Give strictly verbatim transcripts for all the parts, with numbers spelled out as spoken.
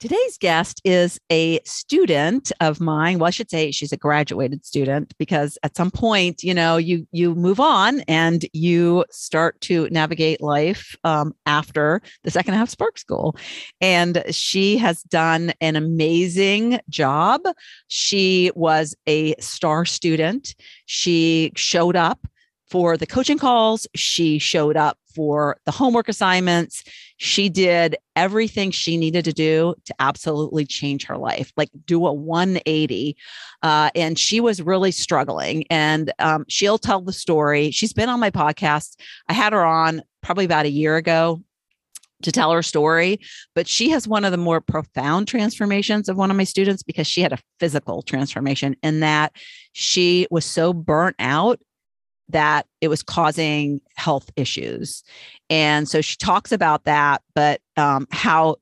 Today's guest is a student of mine. Well, I should say she's a graduated student because at some point, you know, you you move on and you start to navigate life um, after the second half Spark School. And she has done an amazing job. She was a star student. She showed up for the coaching calls. She showed up for the homework assignments. She did everything she needed to do to absolutely change her life, like do a one eighty. Uh, and she was really struggling. And um, she'll tell the story. She's been on my podcast. I had her on probably about a year ago to tell her story, but she has one of the more profound transformations of one of my students because she had a physical transformation in that she was so burnt out that it was causing health issues. And so she talks about that, but um, how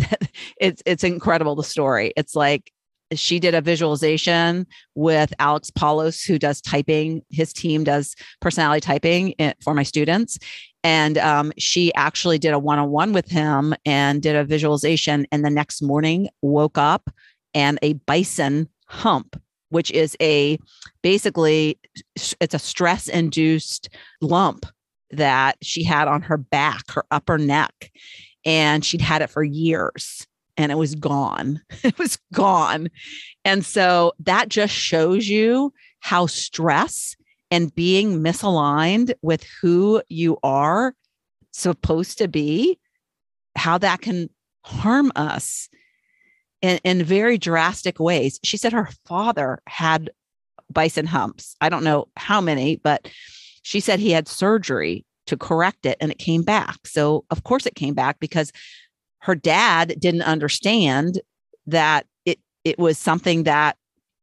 it's it's incredible, the story. It's like she did a visualization with Alex Paulos, who does typing. His team does personality typing for my students. And um, she actually did a one-on-one with him and did a visualization. And the next morning woke up and a bison hump, which is a basically it's a stress induced lump that she had on her back, her upper neck, and she'd had it for years and it was gone. It was gone. And so that just shows you how stress and being misaligned with who you are supposed to be, how that can harm us in, in very drastic ways. She said her father had bison humps. I don't know how many, but she said he had surgery to correct it and it came back. So of course it came back because her dad didn't understand that it, it was something that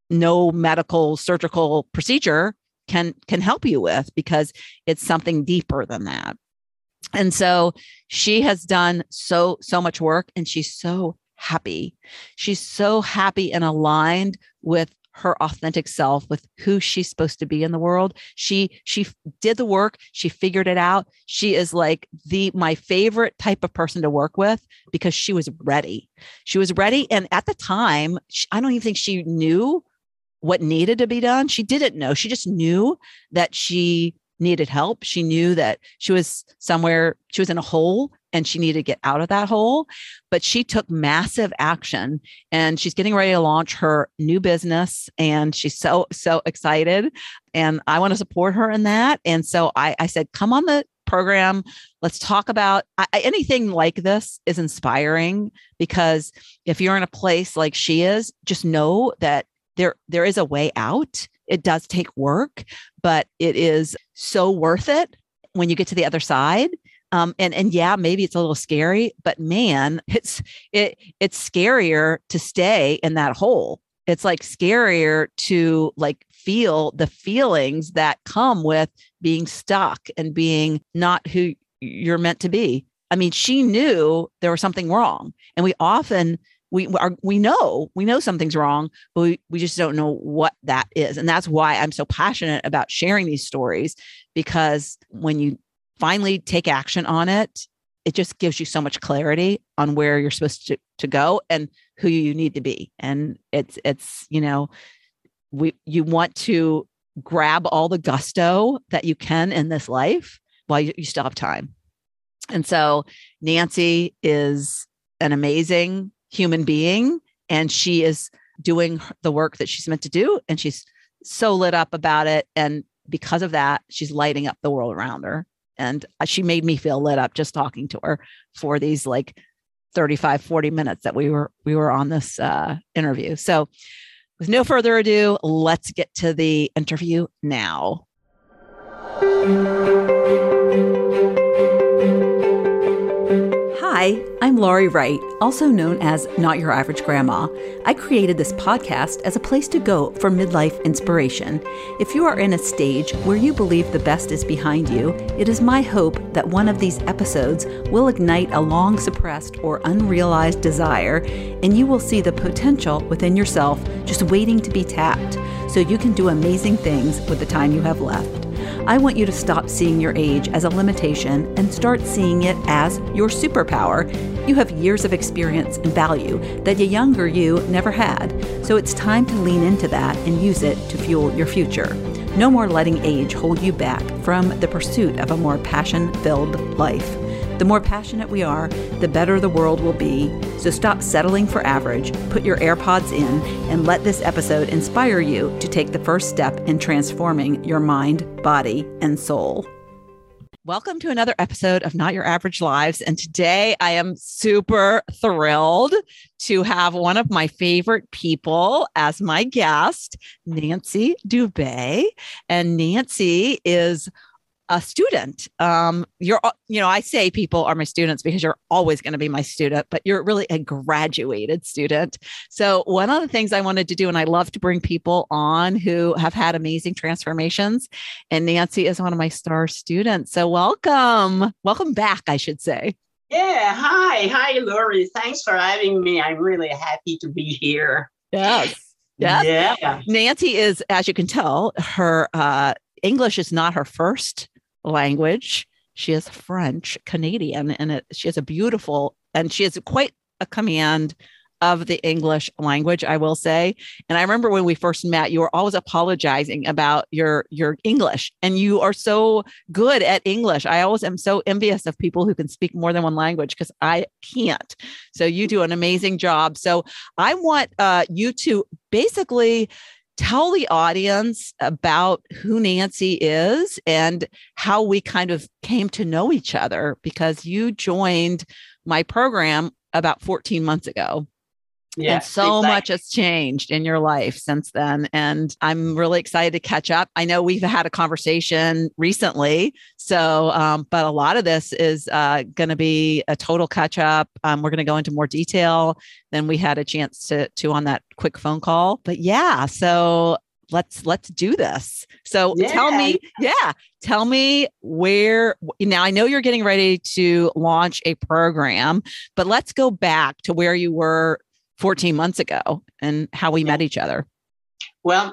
no medical surgical procedure can, can help you with because it's something deeper than that. And so she has done so, so much work and she's so happy. She's so happy and aligned with her authentic self, with who she's supposed to be in the world. She, she did the work. She figured it out. She is like the, my favorite type of person to work with because she was ready. She was ready. And at the time, she, I don't even think she knew what needed to be done. She didn't know. She just knew that she needed help. She knew that she was somewhere, she was in a hole and she needed to get out of that hole, but she took massive action and she's getting ready to launch her new business. And she's so, so excited. And I want to support her in that. And so I, I said, come on the program. Let's talk about I, anything like this is inspiring because if you're in a place like she is, just know that there, there is a way out. It does take work, but it is so worth it when you get to the other side. Um, and, and yeah, maybe it's a little scary, but man, it's, it, it's scarier to stay in that hole. It's like scarier to like feel the feelings that come with being stuck and being not who you're meant to be. I mean, she knew there was something wrong. And we often, we are, we know, we know something's wrong, but we, we just don't know what that is. And that's why I'm so passionate about sharing these stories, because when you finally take action on it, it just gives you so much clarity on where you're supposed to, to go and who you need to be. And it's, it's, you know, we, you want to grab all the gusto that you can in this life while you, you still have time. And so Nancy is an amazing human being and she is doing the work that she's meant to do. And she's so lit up about it. And because of that, she's lighting up the world around her. And she made me feel lit up just talking to her for these like thirty-five, forty minutes that we were, we were on this uh, interview. So with no further ado, let's get to the interview now. Hi, I'm Laurie Wright, also known as Not Your Average Grandma. I created this podcast as a place to go for midlife inspiration. If you are in a stage where you believe the best is behind you, it is my hope that one of these episodes will ignite a long suppressed or unrealized desire, and you will see the potential within yourself just waiting to be tapped, so you can do amazing things with the time you have left. I want you to stop seeing your age as a limitation and start seeing it as your superpower. You have years of experience and value that a younger you never had, so it's time to lean into that and use it to fuel your future. No more letting age hold you back from the pursuit of a more passion-filled life. The more passionate we are, the better the world will be. So stop settling for average, put your AirPods in, and let this episode inspire you to take the first step in transforming your mind, body, and soul. Welcome to another episode of Not Your Average Lives. And today I am super thrilled to have one of my favorite people as my guest, Nancy Dubé. And Nancy is a student. Um, you're, you know, I say people are my students because you're always going to be my student, but you're really a graduated student. So one of the things I wanted to do, and I love to bring people on who have had amazing transformations, and Nancy is one of my star students. So welcome, welcome back, I should say. Yeah. Hi. Hi, Lori. Thanks for having me. I'm really happy to be here. Yes. Yes. Yeah. Nancy is, as you can tell, her uh, English is not her first language. She is French Canadian, and it, she has a beautiful, and she has quite a command of the English language, I will say. And I remember when we first met, you were always apologizing about your your English, and you are so good at English. I always am so envious of people who can speak more than one language because I can't. So you do an amazing job. So I want uh, you to basically tell the audience about who Nancy is and how we kind of came to know each other, because you joined my program about fourteen months ago. Yeah, and so exactly. much has changed in your life since then. And I'm really excited to catch up. I know we've had a conversation recently. So, um, but a lot of this is uh, going to be a total catch up. Um, we're going to go into more detail than we had a chance to, to on that quick phone call. But yeah, so let's, let's do this. So Yeah. tell me, yeah, tell me where, now I know you're getting ready to launch a program, but let's go back to where you were fourteen months ago and how we yeah. met each other. Well,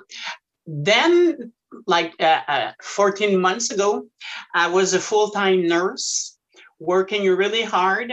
then like uh, uh, fourteen months ago, I was a full-time nurse working really hard.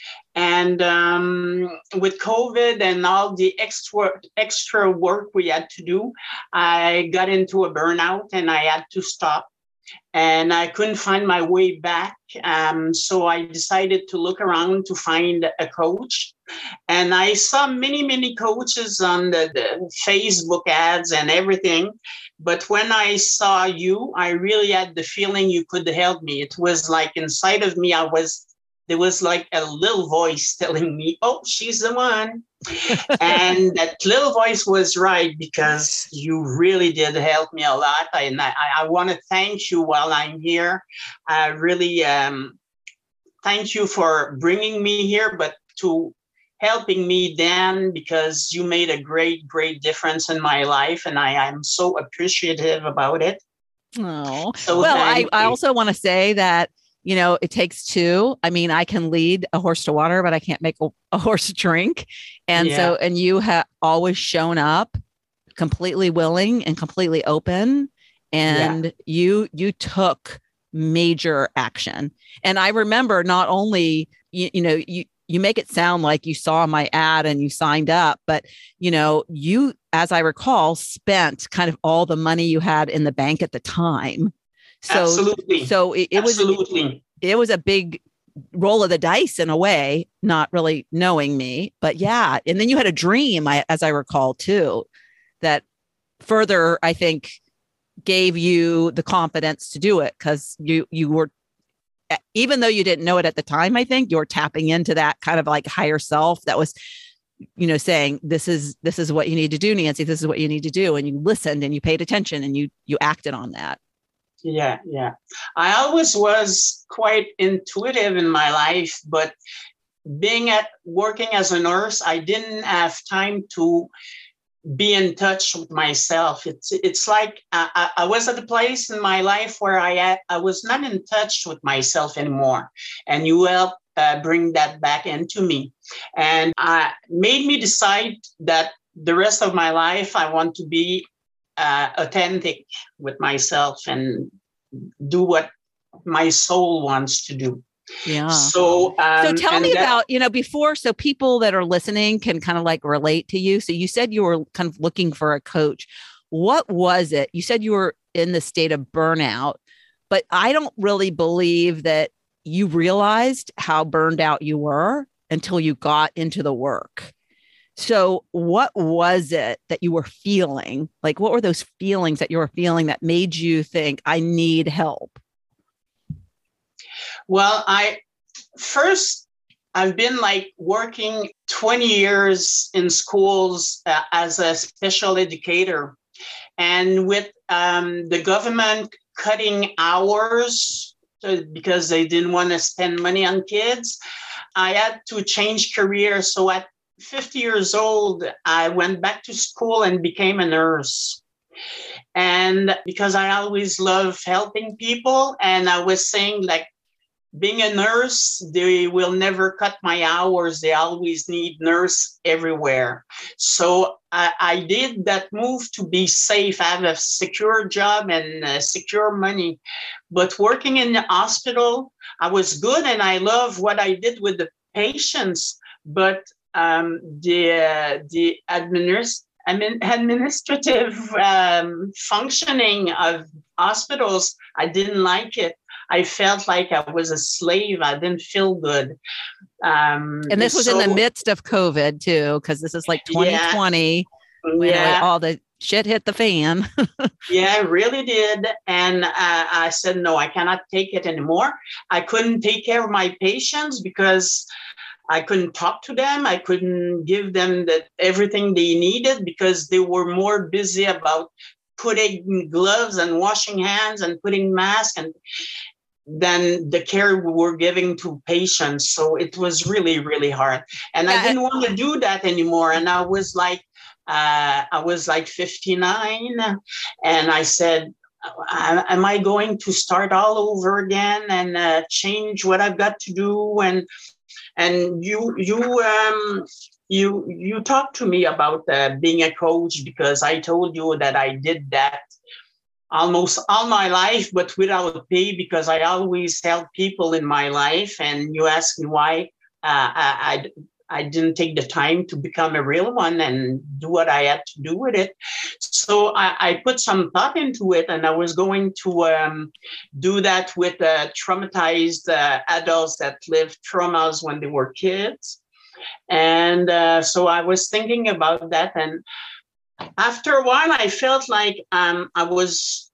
And um, with COVID and all the extra extra work we had to do, I got into a burnout and I had to stop. And I couldn't find my way back. Um, so I decided to look around to find a coach. And I saw many, many coaches on the, the Facebook ads and everything. But when I saw you, I really had the feeling you could help me. It was like inside of me, I was, there was like a little voice telling me, oh, she's the one. And that little voice was right, because you really did help me a lot. And I, I want to thank you while I'm here. I really um, thank you for bringing me here, but to helping me then, because you made a great, great difference in my life. And I am so appreciative about it. Oh, so well, I, I also want to say that, you know, it takes two. I mean, I can lead a horse to water, but I can't make a, a horse drink. And yeah. so, and you have always shown up completely willing and completely open. And yeah. you, you took major action. And I remember not only, you, you know, you, you make it sound like you saw my ad and you signed up, but, you know, you, as I recall, spent kind of all the money you had in the bank at the time. So, Absolutely. so it, it was, Absolutely. It, it was a big roll of the dice in a way, not really knowing me, but yeah. And then you had a dream, I, as I recall too, that further, I think, gave you the confidence to do it. Cause you, you were, even though you didn't know it at the time, I think you were tapping into that kind of like higher self that was, you know, saying, this is, this is what you need to do, Nancy, this is what you need to do. And you listened and you paid attention and you, you acted on that. Yeah, yeah. I always was quite intuitive in my life, but being at working as a nurse, I didn't have time to be in touch with myself. It's it's like I, I was at a place in my life where I had, I was not in touch with myself anymore, and you helped uh, bring that back into me, and I made me decide that the rest of my life I want to be uh, authentic with myself and do what my soul wants to do. Yeah. So, um, so tell me that, about, you know, before, so people that are listening can kind of like relate to you. So you said you were kind of looking for a coach. What was it? You said you were in the state of burnout, but I don't really believe that you realized how burned out you were until you got into the work. So what was it that you were feeling? Like, what were those feelings that you were feeling that made you think, I need help? Well, I first, I've been like working twenty years in schools uh, as a special educator. And with um, the government cutting hours uh, because they didn't want to spend money on kids, I had to change career. So at fifty years old, I went back to school and became a nurse. And because I always love helping people, and I was saying, like, being a nurse, they will never cut my hours. They always need nurse everywhere. So I, I did that move to be safe, have a secure job and uh, secure money. But working in the hospital, I was good and I love what I did with the patients. But um, the, uh, the administ- I mean, administrative um, functioning of hospitals, I didn't like it. I felt like I was a slave. I didn't feel good. Um, and this was so, in the midst of COVID too, because this is like twenty twenty, yeah, when yeah. all the shit hit the fan. Yeah, it really did. And uh, I said, no, I cannot take it anymore. I couldn't take care of my patients because I couldn't talk to them. I couldn't give them the, everything they needed because they were more busy about putting gloves and washing hands and putting masks and than the care we were giving to patients. So it was really, really hard. And yeah, I didn't want to do that anymore. And I was like, uh, I was like fifty-nine. And I said, am I going to start all over again and uh, change what I've got to do? And and you you um you you talked to me about uh, being a coach because I told you that I did that almost all my life, but without pay because I always help people in my life. And you asked me why uh, I, I I didn't take the time to become a real one and do what I had to do with it. So I, I put some thought into it, and I was going to um, do that with uh, traumatized uh, adults that lived traumas when they were kids. And uh, so I was thinking about that. And after a while, I felt like um, I was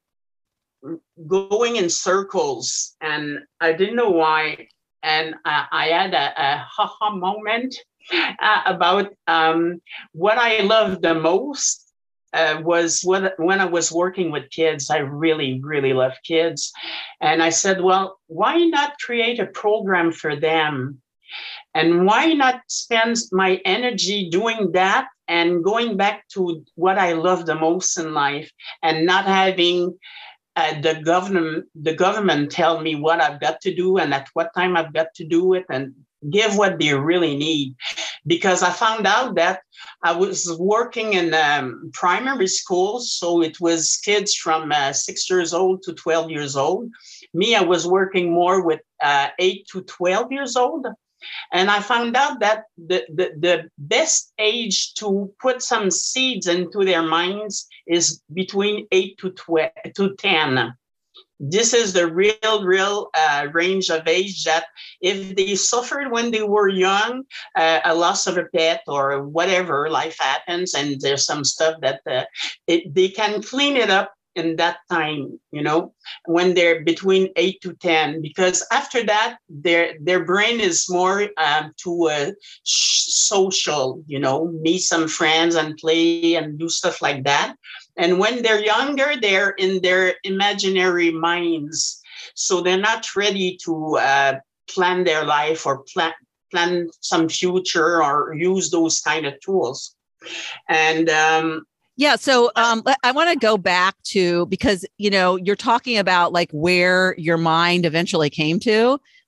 going in circles, and I didn't know why. And I, I had a, a ha-ha moment uh, about um, what I loved the most uh, was when, when I was working with kids. I really, really love kids. And I said, well, why not create a program for them? And why not spend my energy doing that and going back to what I love the most in life and not having uh, the government the government tell me what I've got to do and at what time I've got to do it and give what they really need. Because I found out that I was working in um, primary schools, so it was kids from uh, six years old to twelve years old. Me, I was working more with uh, eight to twelve years old. And I found out that the, the, the best age to put some seeds into their minds is between eight to twelve to ten. This is the real, real uh, range of age that if they suffered when they were young, uh, a loss of a pet or whatever, life happens, and there's some stuff that uh, it, they can clean it up in that time, you know, when they're between eight to ten, because after that, their their brain is more um, to uh, social, you know, meet some friends and play and do stuff like that. And when they're younger, they're in their imaginary minds. So they're not ready to uh, plan their life or plan, plan some future or use those kind of tools. And um, yeah. So um, I want to go back to, because, you know, you're talking about like where your mind eventually came to.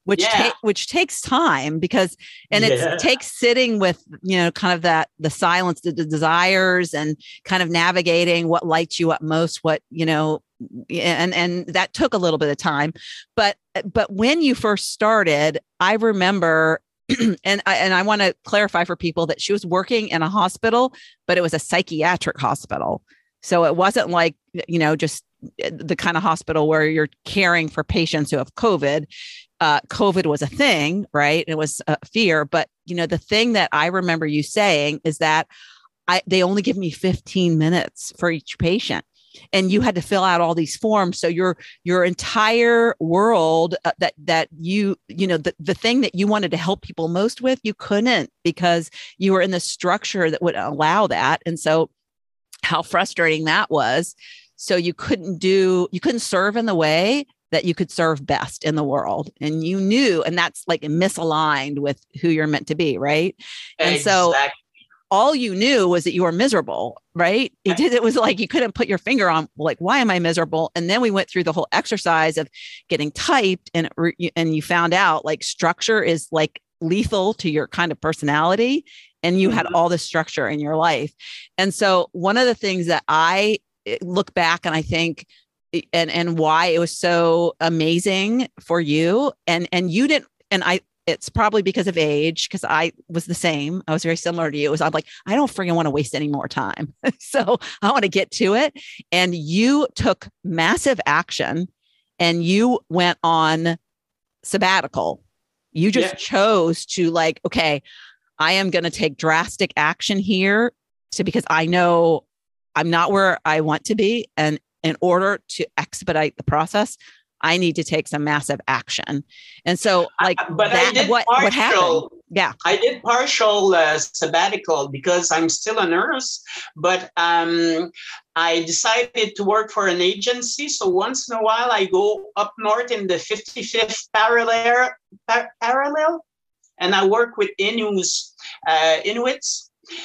which yeah. ta- which takes time because, and yeah. it takes sitting with, you know, kind of that, the silence, the, the desires, and kind of navigating what lights you up most, what, you know, and, and that took a little bit of time. But, but when you first started, I remember, and I, and I want to clarify for people that she was working in a hospital, but it was a psychiatric hospital. So it wasn't like, you know, just the kind of hospital where you're caring for patients who have COVID. Uh, COVID was a thing, right? It was a fear. But, you know, the thing that I remember you saying is that I, they only give me fifteen minutes for each patient. And you had to fill out all these forms. So your, your entire world uh, that, that you, you know, the, the thing that you wanted to help people most with, you couldn't, because you were in the structure that would allow that. And so how frustrating that was. So you couldn't do, you couldn't serve in the way that you could serve best in the world. And you knew, and that's like misaligned with who you're meant to be. Right. And Exactly. so all you knew was that you were miserable, right? It did. It was like, you couldn't put your finger on like, why am I miserable? And then we went through the whole exercise of getting typed, and, and you found out like structure is like lethal to your kind of personality. And you mm-hmm. had all this structure in your life. And so one of the things that I look back and I think, and, and why it was so amazing for you, and, and you didn't, and I, it's probably because of age, because I was the same. I was very similar to you. It was, I'm like, I don't freaking want to waste any more time. So I want to get to it. And you took massive action and you went on sabbatical. You just yeah. chose to like, okay, I am going to take drastic action here. So because I know I'm not where I want to be. And in order to expedite the process, I need to take some massive action. And so like, but that, I did what, partial, what happened? Yeah. I did partial uh, sabbatical because I'm still a nurse, but um, I decided to work for an agency. So once in a while I go up north in the fifty-fifth parallel, par- parallel and I work with Inuits, uh, Inuits.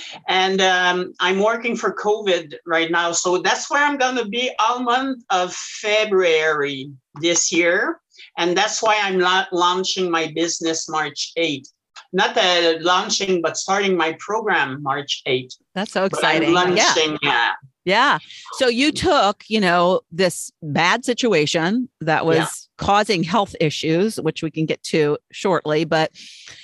And um, I'm working for COVID right now. So that's where I'm going to be all month of February this year. And that's why I'm la- launching my business March eighth. Not uh, launching, but starting my program March eighth. That's so exciting. But I'm launching, yeah. Yeah. So you took, you know, this bad situation that was yeah. causing health issues, which we can get to shortly, but,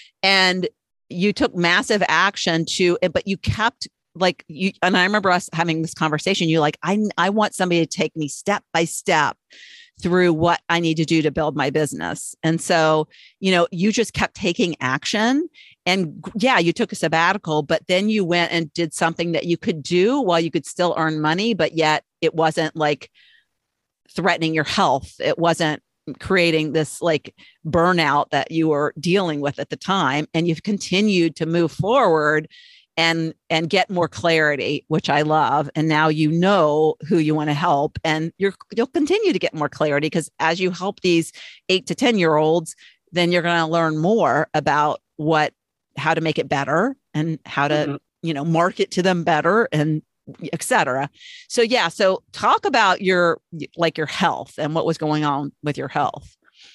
and you took massive action to, but you kept like you, and I remember us having this conversation. You like, I, I want somebody to take me step by step through what I need to do to build my business. And so, you know, you just kept taking action, and yeah, you took a sabbatical, but then you went and did something that you could do while you could still earn money, but yet it wasn't like threatening your health. It wasn't creating this like burnout that you were dealing with at the time. And you've continued to move forward and, and get more clarity, which I love. And now you know who you want to help, and you're, you'll continue to get more clarity, because as you help these eight to ten year olds, then you're going to learn more about what, how to make it better and how to, mm-hmm. you know, market to them better, and et cetera. So, yeah. So talk about your, like your health and what was going on with your health.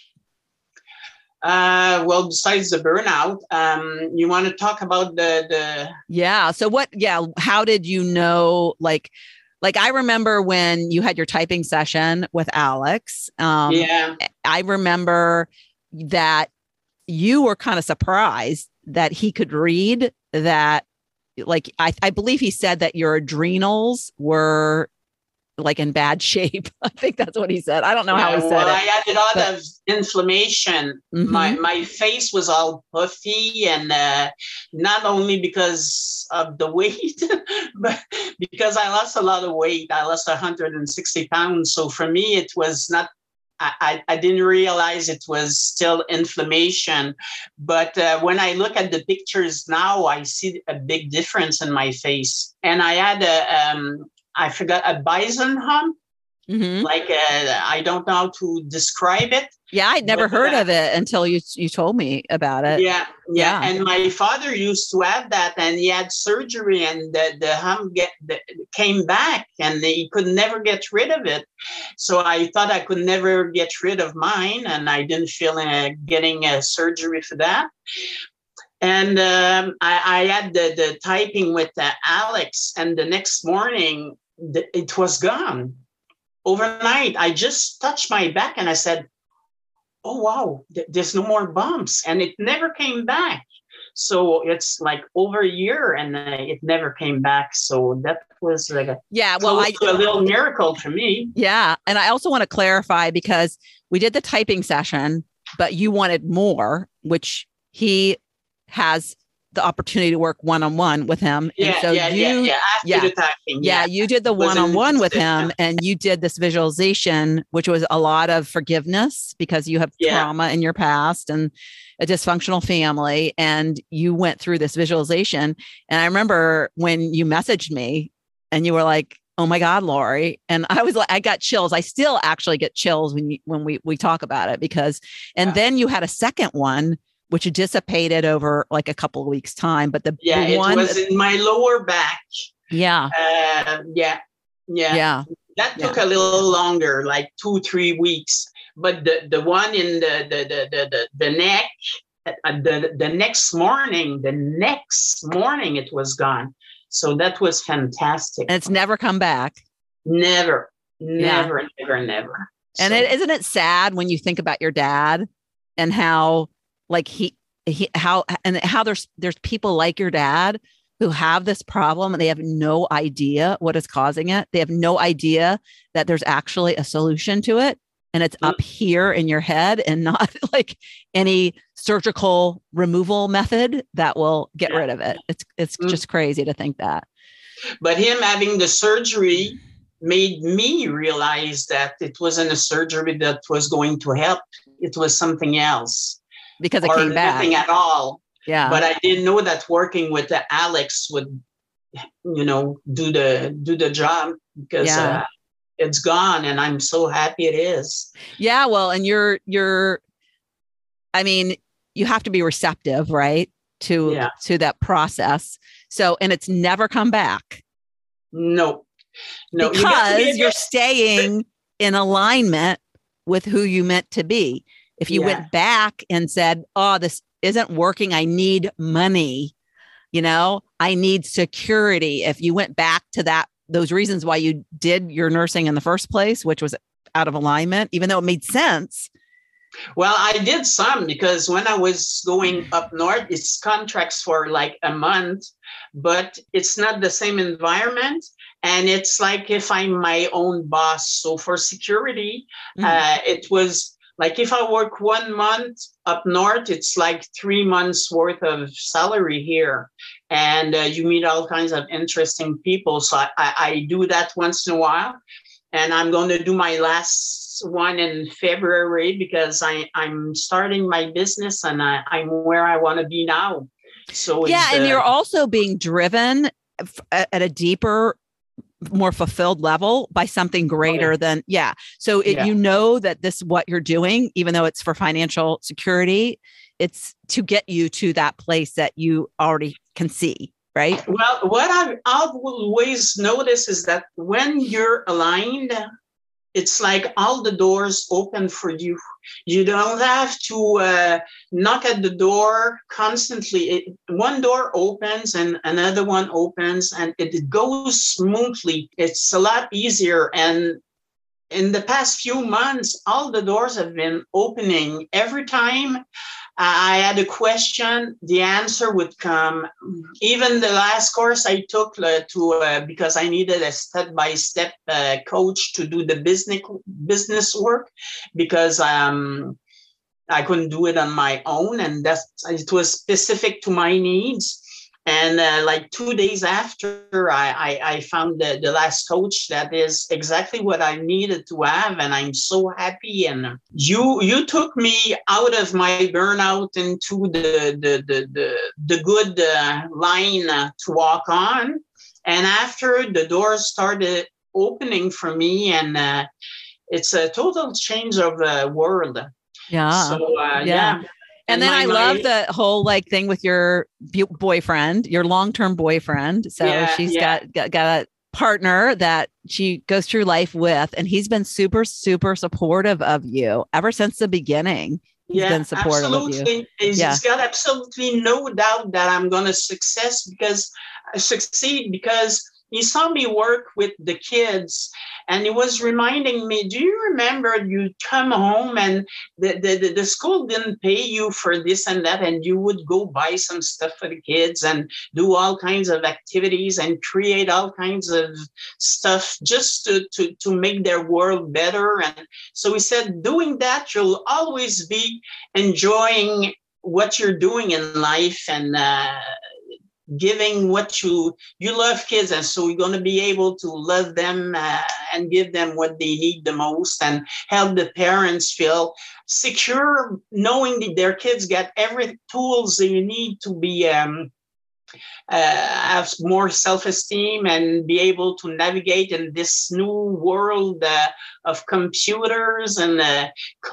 Uh, well, besides the burnout, um, you want to talk about the, the, yeah. So what, yeah. How did you know, like, like I remember when you had your typing session with Alex, um, yeah, I remember that you were kind of surprised that he could read that. Like, I, I believe he said that your adrenals were like in bad shape. I think that's what he said. I don't know yeah, how he said well, it. I had a lot but, of inflammation. Mm-hmm. My my face was all puffy, and uh, not only because of the weight, but because I lost a lot of weight. I lost one hundred sixty pounds. So for me, it was not, I, I didn't realize it was still inflammation. But uh, when I look at the pictures now, I see a big difference in my face. And I had a, um, I forgot, a bison hump. Mm-hmm. Like, uh, I don't know how to describe it. Yeah, I'd never but, heard uh, of it until you you told me about it. Yeah, yeah. Yeah. And my father used to have that, and he had surgery, and the the hum get the, came back, and he could never get rid of it. So I thought I could never get rid of mine, and I didn't feel uh, getting a surgery for that. And um, I, I had the, the typing with uh, Alex, and the next morning the, it was gone overnight. I just touched my back, and I said, oh, wow, th- there's no more bumps. And it never came back. So it's like over a year, and uh, it never came back. So that was like a, Yeah. Well, I, a little miracle for me. Yeah. And I also want to clarify, because we did the typing session, but you wanted more, which he has the opportunity to work one-on-one with him. Yeah, and so yeah, you, yeah, yeah. After yeah, the typing, yeah, yeah, you did the was one-on-one with him, interesting. and you did this visualization, which was a lot of forgiveness because you have Yeah. trauma in your past and a dysfunctional family. And you went through this visualization. And I remember when you messaged me and you were like, oh my God, Lori. And I was like, I got chills. I still actually get chills when you, when we, we talk about it, because, and Yeah. then you had a second one, which dissipated over like a couple of weeks time. But the, Yeah, the one, it was in my lower back. yeah, Uh, yeah, yeah, yeah, That took yeah. a little longer, like two, three weeks. But the, the one in the the the the, the, the neck, uh, the the next morning, the next morning it was gone. So that was fantastic. And it's never come back. Never, Yeah. never, never, never. And So- it, isn't it sad when you think about your dad and how, like he, he, how, and how there's, there's people like your dad who have this problem and they have no idea what is causing it. They have no idea that there's actually a solution to it. And it's up here in your head, and not like any surgical removal method that will get Yeah. rid of it. It's, it's Mm. just crazy to think that. But him having the surgery made me realize that it wasn't a surgery that was going to help. It was something else. Because it or came back. nothing at all. Yeah. But I didn't know that working with the Alex would, you know, do the do the job, because Yeah. uh, it's gone, and I'm so happy it is. Yeah. Well, and you're, you're, I mean, you have to be receptive, right? To, Yeah. to that process. So, and it's never come back. No, no, because you got to be you're a- staying in alignment with who you meant to be. If you Yeah. went back and said, oh, this isn't working, I need money, you know, I need security. If you went back to that, those reasons why you did your nursing in the first place, which was out of alignment, even though it made sense. Well, I did some, because when I was going up north, it's contracts for like a month, but it's not the same environment. And it's like if I'm my own boss. So for security, Mm. uh, it was like if I work one month up north, it's like three months worth of salary here. And uh, you meet all kinds of interesting people. So I, I, I do that once in a while. And I'm going to do my last one in February, because I, I'm starting my business, and I, I'm where I want to be now. So Yeah. it's, And uh, you're also being driven f- at at a deeper, more fulfilled level by something greater than, yeah. So it, Yeah. you know that this, what you're doing, even though it's for financial security, it's to get you to that place that you already can see, right? Well, what I've, I've always noticed is that when you're aligned, it's like all the doors open for you. You don't have to uh, knock at the door constantly. It, one door opens and another one opens, and it goes smoothly. It's a lot easier. And in the past few months, all the doors have been opening. Every time I had a question, the answer would come. Even the last course I took uh, to uh, because I needed a step-by-step uh, coach to do the business business work, because um, I couldn't do it on my own, and that's it was specific to my needs. And uh, like two days after, I, I, I found the, the last coach that is exactly what I needed to have, and I'm so happy. And you you took me out of my burnout into the the the the, the good uh, line uh, to walk on. And after the doors started opening for me, and uh, it's a total change of the world. Yeah. So uh, yeah. yeah. And, and then my, I love my, the whole like thing with your boyfriend, your long-term boyfriend. So yeah, she's yeah. got, got got a partner that she goes through life with, and he's been super, super supportive of you ever since the beginning. He's yeah, been supportive absolutely. of you. He's yeah. got absolutely no doubt that I'm going to success because uh, succeed because he saw me work with the kids, and he was reminding me, do you remember you come home and the, the, the school didn't pay you for this and that, and you would go buy some stuff for the kids and do all kinds of activities and create all kinds of stuff just to, to, to make their world better. And so he said, doing that, you'll always be enjoying what you're doing in life, and uh, giving what you you love kids, and so you're going to be able to love them uh, and give them what they need the most, and help the parents feel secure knowing that their kids get every tools they need to be um, uh, have more self-esteem and be able to navigate in this new world uh, of computers and uh,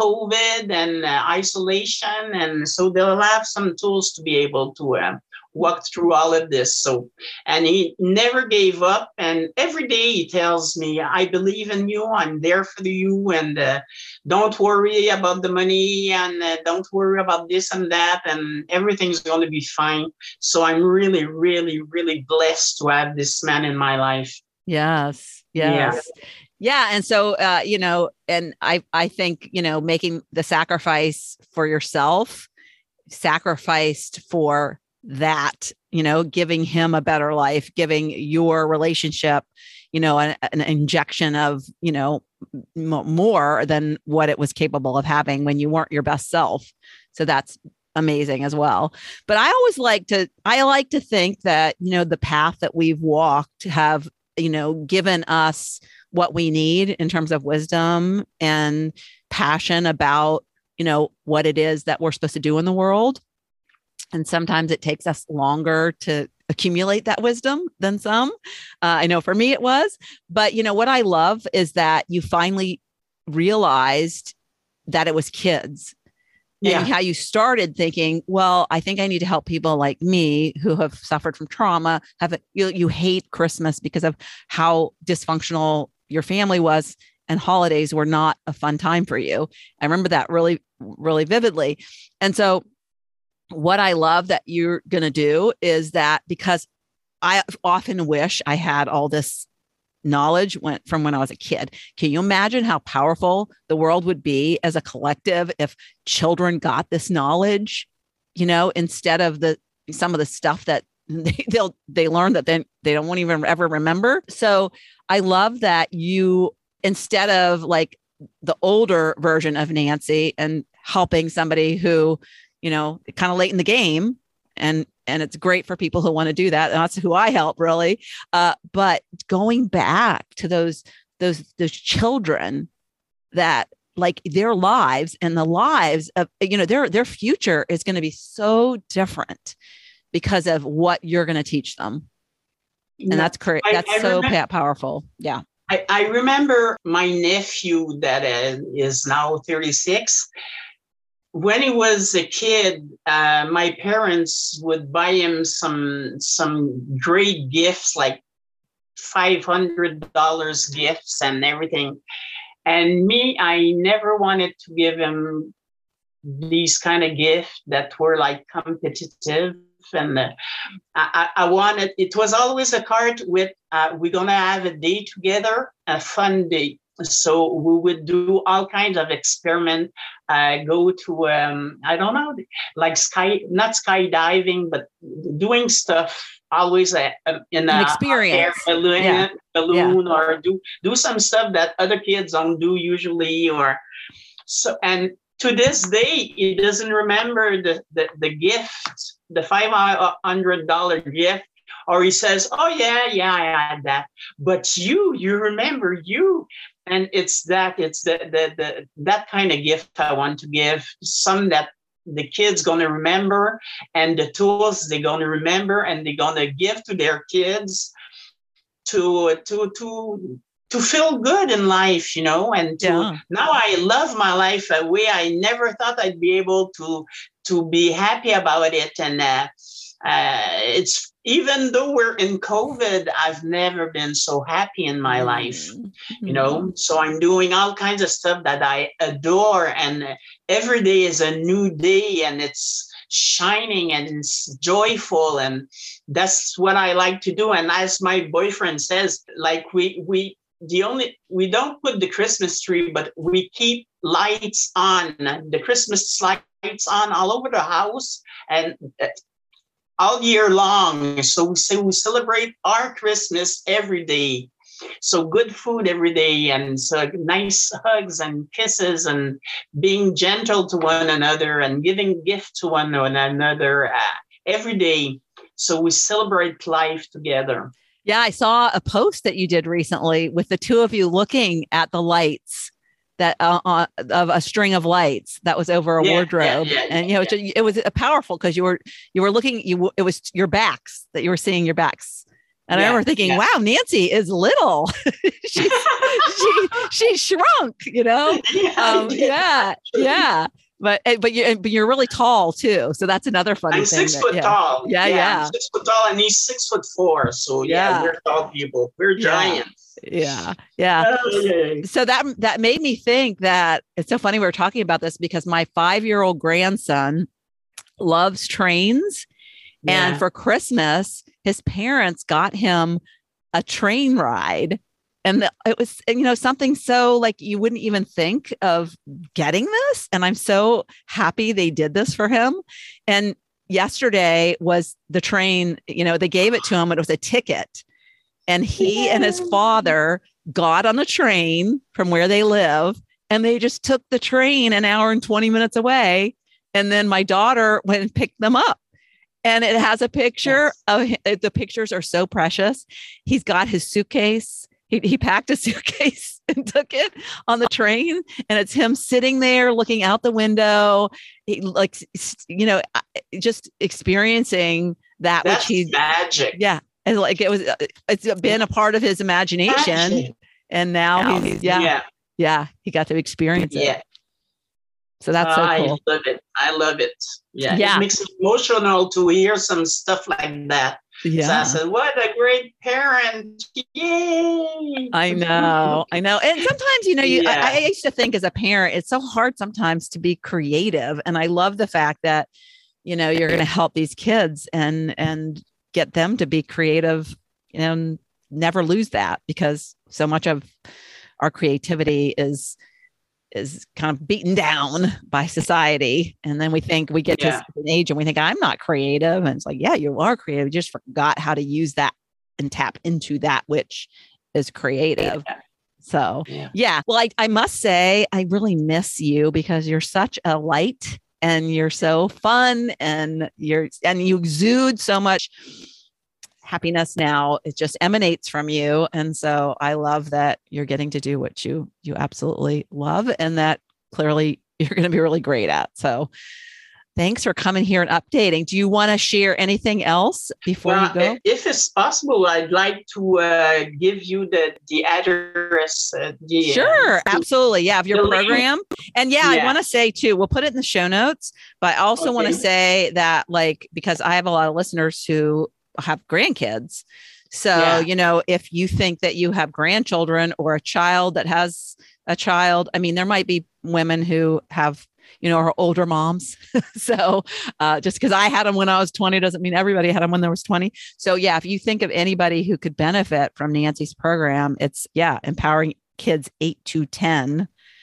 COVID and uh, isolation, and so they'll have some tools to be able to uh, walk through all of this. So, and he never gave up. And every day he tells me, I believe in you. I'm there for you. And uh, don't worry about the money, and uh, don't worry about this and that. And everything's going to be fine. So I'm really, really, really blessed to have this man in my life. Yes. Yes. Yeah. Yeah. And so, uh, you know, and I, I think, you know, making the sacrifice for yourself, sacrificed for that, you know, giving him a better life, giving your relationship, you know, an, an injection of, you know, m- more than what it was capable of having when you weren't your best self. So that's amazing as well. But I always like to, I like to think that, you know, the path that we've walked have, you know, given us what we need in terms of wisdom and passion about, you know, what it is that we're supposed to do in the world. And sometimes it takes us longer to accumulate that wisdom than some. Uh, I know for me it was. But, you know, what I love is that you finally realized that it was kids. Yeah. And how you started thinking, well, I think I need to help people like me who have suffered from trauma. Have it, you, you hate Christmas because of how dysfunctional your family was, and holidays were not a fun time for you. I remember that really, really vividly. And so what I love that you're going to do is that, because I often wish I had all this knowledge went from when I was a kid. Can you imagine how powerful the world would be as a collective if children got this knowledge, you know, instead of the, some of the stuff that they, they'll, they learn that then they don't want even ever remember. So I love that you, instead of like the older version of Nancy and helping somebody who, you know, kind of late in the game, and and it's great for people who want to do that. And that's who I help, really. Uh, but going back to those those those children that, like, their lives and the lives of, you know, their their future is going to be so different because of what you're going to teach them. And yeah, that's correct. That's I so remember, powerful. Yeah. I, I remember my nephew that uh, is now thirty-six. When he was a kid, uh, my parents would buy him some some great gifts, like five hundred dollars gifts and everything. And me, I never wanted to give him these kind of gifts that were like competitive. And uh, I, I wanted, it was always a card with, uh, we're going to have a day together, a fun day. So we would do all kinds of experiment, uh, go to, um, I don't know, like sky, not skydiving, but doing stuff always uh, in An a experience. balloon, yeah. balloon yeah. or do, do some stuff that other kids don't do usually. Or so, and to this day, he doesn't remember the, the, the gift, the five hundred dollars gift. Or he says, oh, yeah, yeah, I had that. But you, you remember you. And it's that, it's the, the, the that kind of gift I want to give, some that the kids going to remember, and the tools they're going to remember, and they're going to give to their kids to, to, to to feel good in life, you know, and to Yeah. now I love my life a way I never thought I'd be able to to be happy about it. And uh, uh, it's even though we're in COVID, I've never been so happy in my life, Mm-hmm. you know. So I'm doing all kinds of stuff that I adore, and every day is a new day, and it's shining and it's joyful, and that's what I like to do. And as my boyfriend says, like we we the only we don't put the Christmas tree, but we keep lights on, the Christmas lights on all over the house and all year long. So we say we celebrate our Christmas every day. So good food every day, and so nice hugs and kisses, and being gentle to one another, and giving gifts to one another uh, every day. So we celebrate life together. Yeah, I saw a post that you did recently with the two of you looking at the lights that uh, uh, of a string of lights that was over a yeah, wardrobe, yeah, yeah, and you know yeah. it was powerful because you were you were looking you it was your backs that you were seeing your backs. And yeah, I remember thinking, yeah. wow, Nancy is little. she, she, she shrunk, you know? Yeah, um, yeah, yeah. But but you but you're really tall too, so that's another funny I'm thing. six that, foot yeah. tall. Yeah, yeah, yeah. I'm six foot tall, and he's six foot four. So yeah, yeah we're tall people. We're yeah. giants. Yeah, yeah. Oh, so that that made me think that it's so funny we were talking about this because my five-year-old grandson loves trains, yeah. and for Christmas, his parents got him a train ride. And the, it was, you know, something so like you wouldn't even think of getting this. And I'm so happy they did this for him. And yesterday was the train, you know, they gave it to him. It was a ticket. And he yeah. and his father got on a train from where they live. And they just took the train an hour and twenty minutes away. And then my daughter went and picked them up. And it has a picture yes. of the pictures are so precious. He's got his suitcase. He, he packed a suitcase and took it on the train, and it's him sitting there looking out the window, he, like, you know, just experiencing that. That's which he magic. Yeah, and like it was, it's been a part of his imagination, magic. And now, now he's yeah, yeah, yeah, he got to experience it. Yeah. So that's so cool. I love it. I love it. Yeah, yeah. It makes me emotional to hear some stuff like that. Yeah. So I said, what a great parent. Yay. I know. I know. And sometimes, you know, you yeah. I, I used to think as a parent, it's so hard sometimes to be creative. And I love the fact that, you know, you're going to help these kids and and get them to be creative and never lose that, because so much of our creativity is is kind of beaten down by society. And then we think we get yeah. to an age and we think, I'm not creative. And it's like, yeah, you are creative. You just forgot how to use that and tap into that which is creative. Yeah. So yeah. yeah. Well, I, I must say, I really miss you because you're such a light and you're so fun and you're, and you exude so much happiness now. It just emanates from you. And so I love that you're getting to do what you, you absolutely love, and that clearly you're going to be really great at. So thanks for coming here and updating. Do you want to share anything else before well, you go? If it's possible, I'd like to uh, give you the, the address. Uh, the, sure. Uh, absolutely. Yeah. Of your program. Link. And yeah, yeah, I want to say too, we'll put it in the show notes, but I also okay. want to say that, like, because I have a lot of listeners who have grandkids. So, yeah. you know, if you think that you have grandchildren or a child that has a child, I mean, there might be women who have, you know, are older moms. so uh, just because I had them when I was twenty doesn't mean everybody had them when they was twenty. So yeah, if you think of anybody who could benefit from Nancy's program, it's yeah, Empowering Kids eight to ten.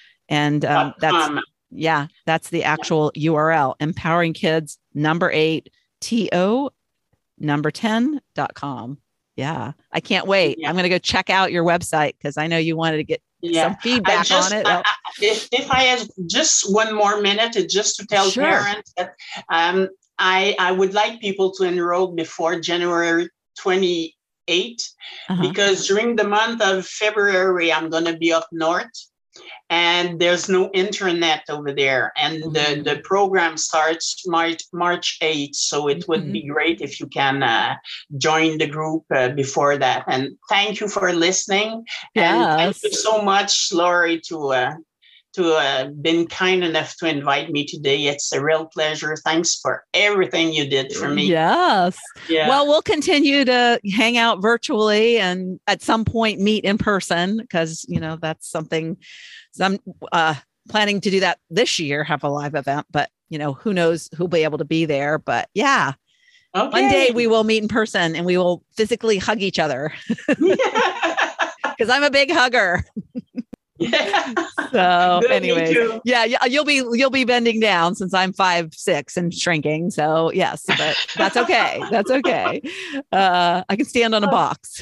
And um, that's, yeah, that's the actual U R L, Empowering Kids number eight, T O number ten dot com. Yeah. I can't wait. Yeah. I'm going to go check out your website because I know you wanted to get yeah. some feedback just, on it. I, I, if, if I have just one more minute, just to tell sure. parents that um, I, I would like people to enroll before January twenty-eighth, uh-huh. because during the month of February, I'm going to be up north. and there's no internet over there. And mm-hmm. the, the program starts March March eighth, so it would mm-hmm. be great if you can uh, join the group uh, before that. And thank you for listening. Yes. And thank you so much, Lori, to uh, to uh, been kind enough to invite me today. It's a real pleasure. Thanks for everything you did for me. Yes. Yeah. Well, we'll continue to hang out virtually and at some point meet in person, because, you know, that's something I'm uh, planning to do that this year, have a live event, but, you know, who knows who'll be able to be there. But yeah, okay. One day we will meet in person and we will physically hug each other, because I'm a big hugger. Yeah. So Good, anyway, yeah, yeah, you'll be you'll be bending down since I'm five six and shrinking. So yes, but that's okay. That's okay. Uh, I can stand on a box.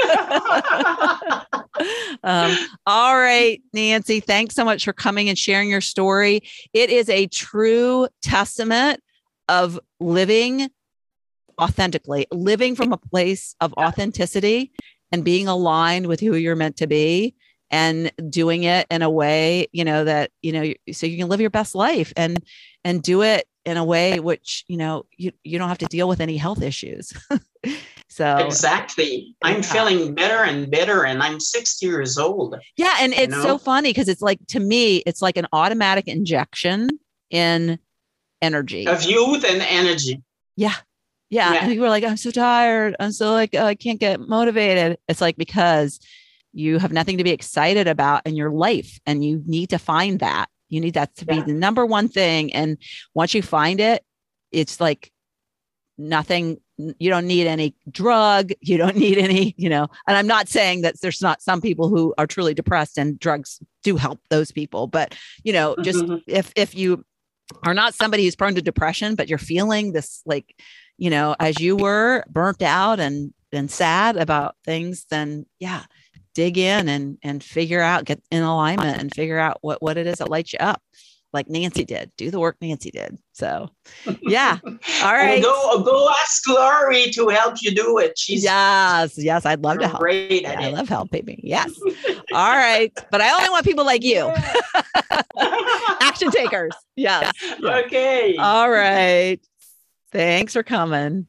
um, all right, Nancy, thanks so much for coming and sharing your story. It is a true testament of living authentically, living from a place of authenticity and being aligned with who you're meant to be. And doing it in a way, you know, that, you know, so you can live your best life and, and do it in a way which, you know, you, you don't have to deal with any health issues. So exactly. I'm yeah. feeling better and better, and I'm sixty years old. Yeah. And it's know? so funny because it's like, to me, it's like an automatic injection in energy of youth and energy. Yeah. Yeah. yeah. And people are like, I'm so tired. I'm so like, oh, I can't get motivated. It's like, because you have nothing to be excited about in your life, and you need to find that. You need that to yeah. be the number one thing. And once you find it, it's like nothing. You don't need any drug. You don't need any, you know, and I'm not saying that there's not some people who are truly depressed and drugs do help those people. But, you know, just mm-hmm. if, if you are not somebody who's prone to depression, but you're feeling this, like, you know, as you were, burnt out and, and sad about things, then yeah. dig in and, and figure out, get in alignment and figure out what, what it is that lights you up, like Nancy did. Do the work Nancy did. So yeah. All right. Go, go ask Lori to help you do it. She's yes. Yes. I'd love to help. Great yeah, I love helping me. Yes. All right. But I only want people like you. Action takers. Yes. Yeah. Okay. All right. Thanks for coming.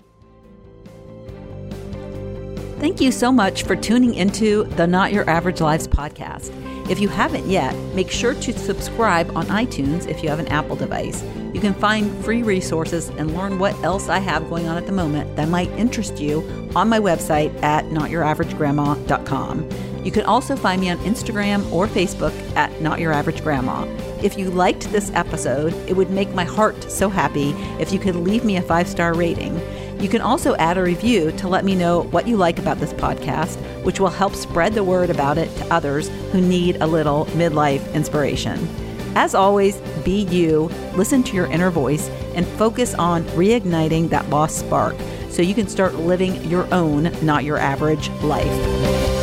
Thank you so much for tuning into the Not Your Average Lives podcast. If you haven't yet, make sure to subscribe on iTunes if you have an Apple device. You can find free resources and learn what else I have going on at the moment that might interest you on my website at not your average grandma dot com. You can also find me on Instagram or Facebook at Not Your Average Grandma. If you liked this episode, it would make my heart so happy if you could leave me a five-star rating. You can also add a review to let me know what you like about this podcast, which will help spread the word about it to others who need a little midlife inspiration. As always, be you, listen to your inner voice, and focus on reigniting that lost spark so you can start living your own, not your average life.